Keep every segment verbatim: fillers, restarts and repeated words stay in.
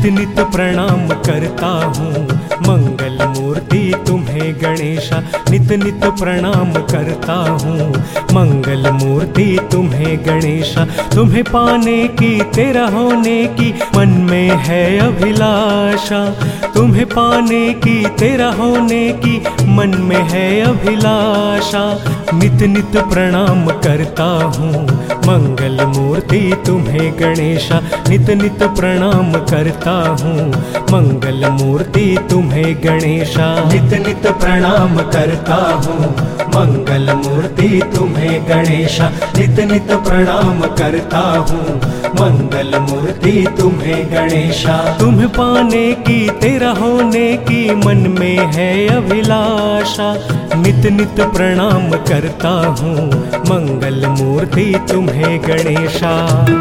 नित प्रणाम करता हूँ मंगल मूर्ति तुम्हें गणेशा। नित नित प्रणाम करता हूँ मंगल मूर्ति तुम्हें गणेशा। तुम्हें पाने की तेरा होने की मन में है अभिलाषा। तुम्हें पाने की तेरा होने की मन में है अभिलाषा। नित नित प्रणाम करता हूँ मंगल मूर्ति तुम्हें गणेशा। नित नित प्रणाम करता हूँ मंगल मूर्ति तुम्हें गणेशा। नित नित प्रणाम करता हूँ मंगल मूर्ति तुम्हें गणेशा। नित नित प्रणाम करता हूँ मंगल मूर्ति तुम्हें गणेशा। तुम्हें पाने की तेरा होने की मन में है अभिलाषा। नित नित प्रणाम करता हूँ मंगल मूर्ति तुम्हें गणेशा।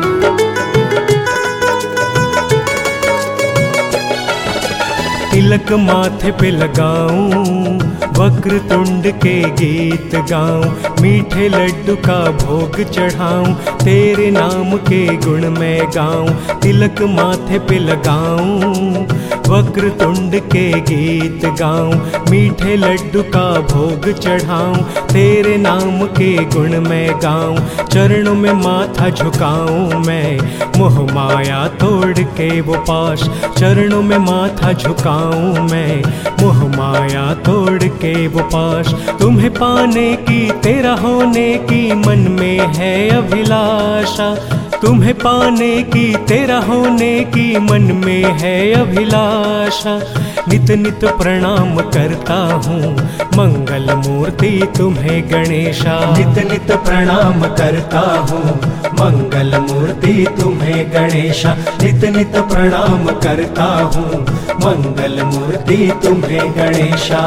तिलक माथे पे लगाऊं वक्र तुंड के गीत गाऊं। मीठे लड्डू का भोग चढ़ाऊं तेरे नाम के गुण में गाऊं। तिलक माथे पे लगाऊं वक्र तुंड के गीत गाऊं। मीठे लड्डू का भोग चढ़ाऊं तेरे नाम के गुण में गाऊं। चरणों में माथा झुकाऊं मैं मोह माया तोड़ के वो पाश। चरणों में माथा झुकाऊं मैं मोह माया तोड़ के वो पाश। तुम्हें पाने की तेरा होने की मन में है अभिलाषा। तुम्हें पाने की तेरा होने की मन में है अभिलाषा। नित नित प्रणाम करता हूँ मंगल मूर्ति तुम्हें गणेशा। नित नित प्रणाम करता हूँ मंगल मूर्ति तुम्हें गणेशा। नित नित प्रणाम करता हूँ मंगल मूर्ति तुम्हें गणेशा।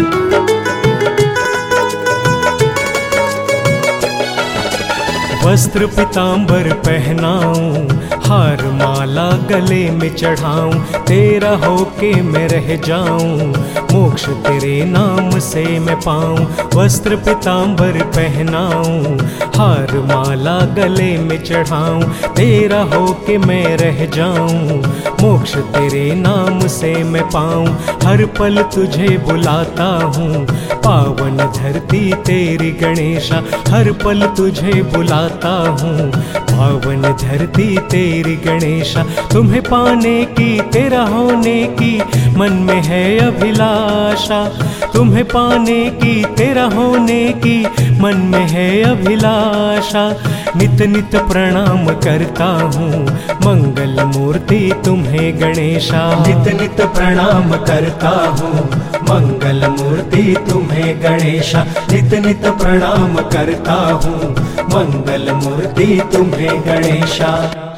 वस्त्र पीतांबर पहनाऊं हार माला गले में चढ़ाऊं। तेरा होके मैं रह जाऊं मोक्ष तेरे नाम से मैं पाऊं। वस्त्र पीतांबर पहनाऊं हार माला गले में चढ़ाऊं। तेरा होके मैं रह जाऊं मोक्ष तेरे नाम से मैं पाऊं। हर पल तुझे बुलाता हूँ पावन धरती तेरी गणेशा। हर पल तुझे बुलाता हूँ पावन धरती तेरी गणेशा। तुम्हें पाने की तेरा होने की मन में है अभिलाषा। तुम्हें पाने की तेरा होने की मन में है अभिलाषा। नित नित प्रणाम करता हूँ मंगल मूर्ति तुम्हें गणेशा। नित नित प्रणाम करता हूँ मंगल मूर्ति तुम्हें गणेशा। नित नित प्रणाम करता हूँ मंगल मूर्ति तुम्हें गणेशा।